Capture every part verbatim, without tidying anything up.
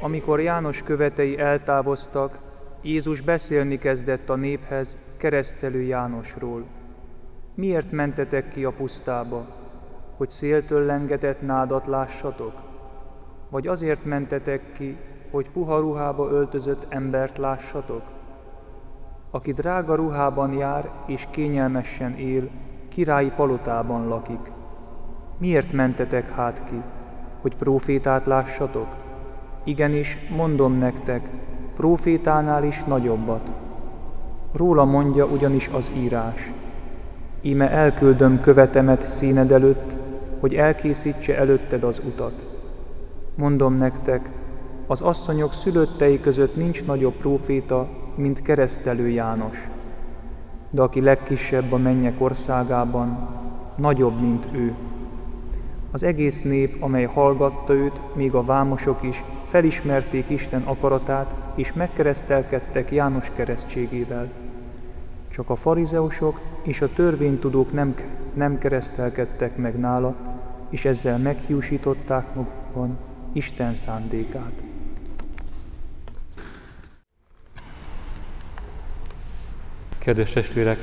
amikor János követei eltávoztak, Jézus beszélni kezdett a néphez keresztelő Jánosról. Miért mentetek ki a pusztába, hogy széltől lengetett nádat lássatok? Vagy azért mentetek ki, hogy puha ruhába öltözött embert lássatok? Aki drága ruhában jár és kényelmesen él, királyi palotában lakik. Miért mentetek hát ki, hogy prófétát lássatok? Igenis, mondom nektek, prófétánál is nagyobbat. Róla mondja ugyanis az írás: íme elküldöm követemet színed előtt, hogy elkészítse előtted az utat. Mondom nektek, az asszonyok szülöttei között nincs nagyobb próféta, mint keresztelő János. De aki legkisebb a mennyek országában, nagyobb, mint ő. Az egész nép, amely hallgatta őt, még a vámosok is, felismerték Isten akaratát, és megkeresztelkedtek János keresztségével. Csak a farizeusok és a törvénytudók nem, nem keresztelkedtek meg nála, és ezzel meghiúsították magukban Isten szándékát. Kedves testvérek!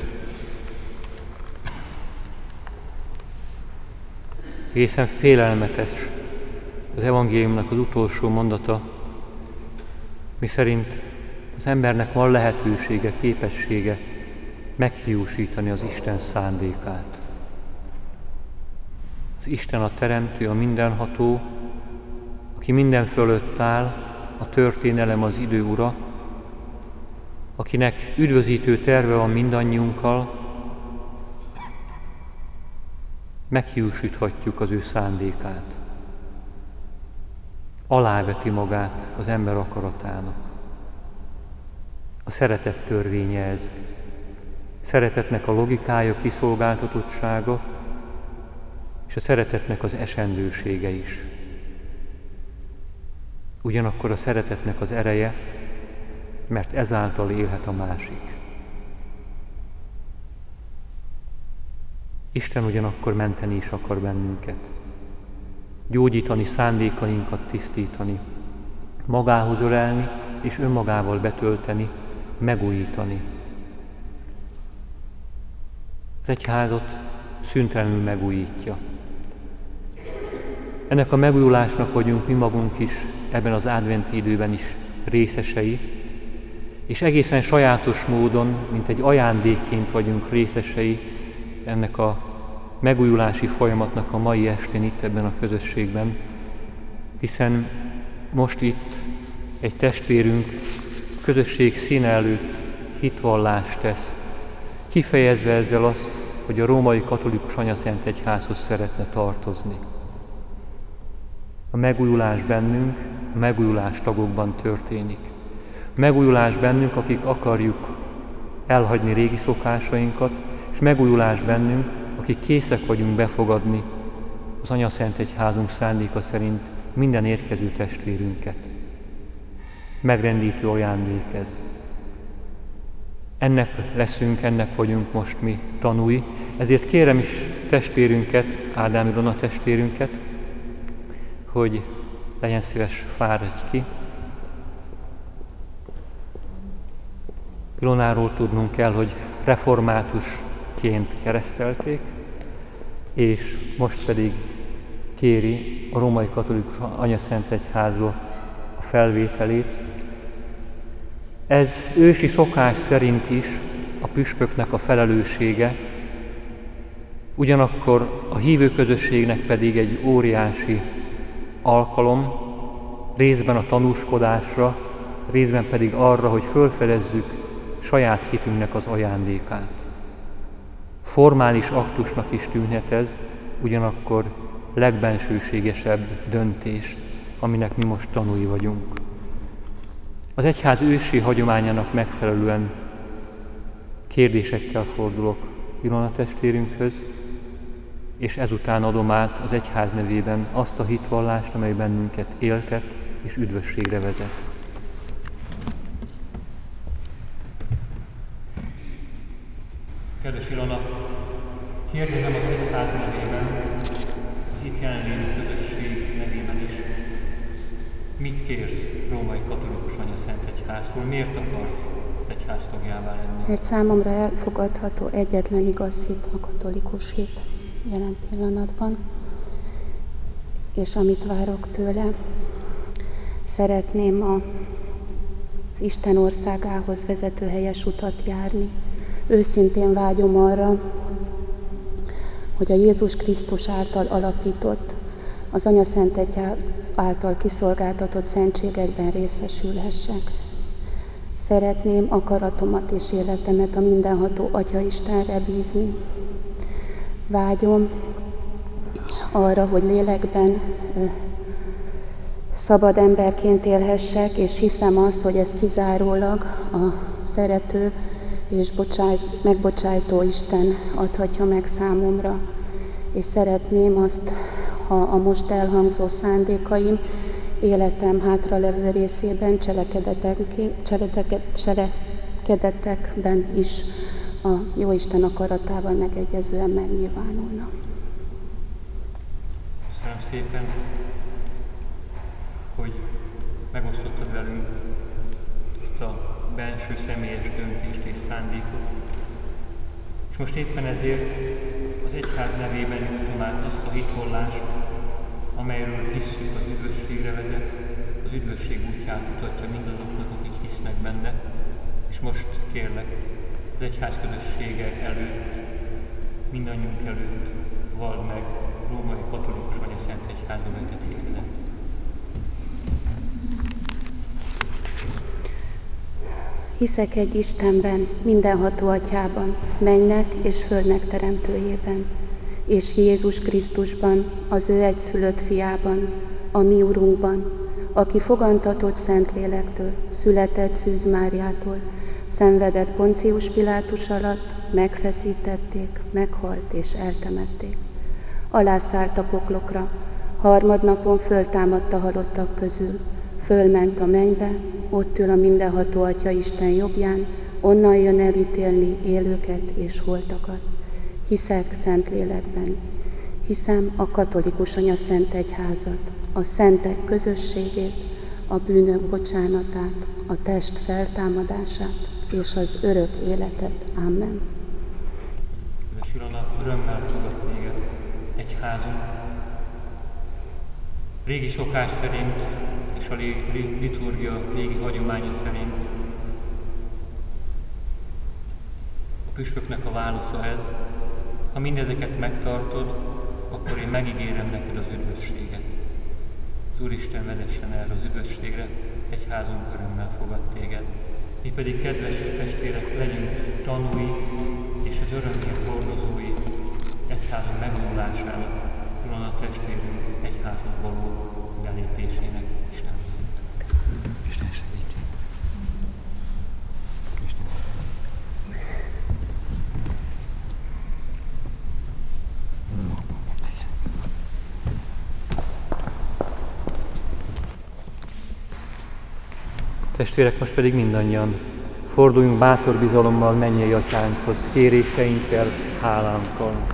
Egészen félelmetes az evangéliumnak az utolsó mondata, miszerint az embernek van lehetősége, képessége meghiúsítani az Isten szándékát. Az Isten a teremtő, a mindenható, aki minden fölött áll, a történelem, az idő ura, akinek üdvözítő terve van mindannyiunkkal, meghiúsíthatjuk az ő szándékát. Aláveti magát az ember akaratának. A szeretet törvénye ez. Szeretetnek a logikája, kiszolgáltatottsága, és a szeretetnek az esendősége is. Ugyanakkor a szeretetnek az ereje, mert ezáltal élhet a másik. Isten ugyanakkor menteni is akar bennünket. Gyógyítani, szándékainkat tisztítani, magához ölelni és önmagával betölteni, megújítani. Az egyházat szüntelenül megújítja. Ennek a megújulásnak vagyunk mi magunk is ebben az adventi időben is részesei, és egészen sajátos módon, mint egy ajándékként vagyunk részesei ennek a megújulási folyamatnak a mai estén itt ebben a közösségben, hiszen most itt egy testvérünk közösség színe előtt hitvallást tesz, kifejezve ezzel azt, hogy a római katolikus anyaszent egyházhoz szeretne tartozni. A megújulás bennünk, a megújulás tagokban történik. A megújulás bennünk, akik akarjuk elhagyni régi szokásainkat, és megújulás bennünk, akik készek vagyunk befogadni az anyaszent egyházunk szándéka szerint minden érkező testvérünket. Megrendítő ajándék ez. Ennek leszünk, ennek vagyunk most mi tanúi, ezért kérem is testvérünket, Ádám Ilona testvérünket, hogy legyen szíves, fáradj ki. Ilonáról tudnunk kell, hogy reformátusként keresztelték, és most pedig kéri a római katolikus anyaszent egyházba a felvételét. Ez ősi szokás szerint is a püspöknek a felelőssége, ugyanakkor a hívő közösségnek pedig egy óriási alkalom, részben a tanúskodásra, részben pedig arra, hogy fölfedezzük saját hitünknek az ajándékát. Formális aktusnak is tűnhet ez, ugyanakkor legbensőségesebb döntés, aminek mi most tanúi vagyunk. Az egyház ősi hagyományának megfelelően kérdésekkel fordulok Ilona testvérünkhöz, és ezután adom át az egyház nevében azt a hitvallást, amely bennünket éltet és üdvösségre vezet. Kedves Ilona, kérdezem az egyház nevében, az itt jelenlévő közösség nevében is, mit kérsz római katolikus anya Szent Egyháztól? Miért akarsz egyház tagjává lenni? Mert számomra elfogadható egyetlen igaz hit a katolikus hit jelen pillanatban. És amit várok tőle, szeretném a, az Isten országához vezető helyes utat járni. Őszintén vágyom arra, hogy a Jézus Krisztus által alapított, az Anya Szent Egyház által kiszolgáltatott szentségekben részesülhessek. Szeretném akaratomat és életemet a mindenható Atya Istenre bízni. Vágyom arra, hogy lélekben szabad emberként élhessek, és hiszem azt, hogy ezt kizárólag a szerető és bocsáj, megbocsájtó Isten adhatja meg számomra. És szeretném azt, ha a most elhangzó szándékaim életem hátralevő részében cselekedetekben is a Jóisten akaratával megegyezően megnyilvánulna. Köszönöm szépen, hogy megosztottad velünk ezt a belső személyes döntést és szándékot. És most éppen ezért az egyház nevében nyújtom át azt a hitvallást, amelyről hisszük az üdvösségre vezet, az üdvösség útját mutatja mindazoknak, akik hisznek benne. És most kérlek, az egyház közössége előtt, mindannyiunk előtt vald meg római katolikus anya Szent Egyházba vetett hitedet. Hiszek egy Istenben, mindenható Atyában, mennynek és földnek teremtőjében, és Jézus Krisztusban, az ő egyszülött fiában, a mi Urunkban, aki fogantatott Szentlélektől, született Szűz Máriától, szenvedett Poncius Pilátus alatt, megfeszítették, meghalt és eltemették. Alászállt a poklokra, harmadnapon föltámadt a halottak közül, fölment a mennybe, ott ül a mindenható Atya Isten jobbján, onnan jön elítélni élőket és holtakat. Hiszek Szentlélekben, hiszem a katolikus anya Szent Egyházat, a szentek közösségét, a bűnök bocsánatát, a test feltámadását és az örök életet. Amen. Kedves Ilona, örömmel fogad téged egyházunk. Régi szokás szerint és a liturgia régi hagyománya szerint a püspöknek a válasza ez: ha mindezeket megtartod, akkor én megígérem neked az üdvösséget. Az Úristen vezessen erre az üdvösségre, egyházunk örömmel fogad téged. Mi pedig, kedves testvérek, legyünk tanúi és az örömhír hordozói egyházunk megvonulásának, Ilona testvérünk egyházhoz való belépésének. Isten. Köszönöm. Isten segítsen. Isten. Testvérek, most pedig mindannyian forduljunk bátor bizalommal mennyei Atyánkhoz, kéréseinkkel, hálánkkal.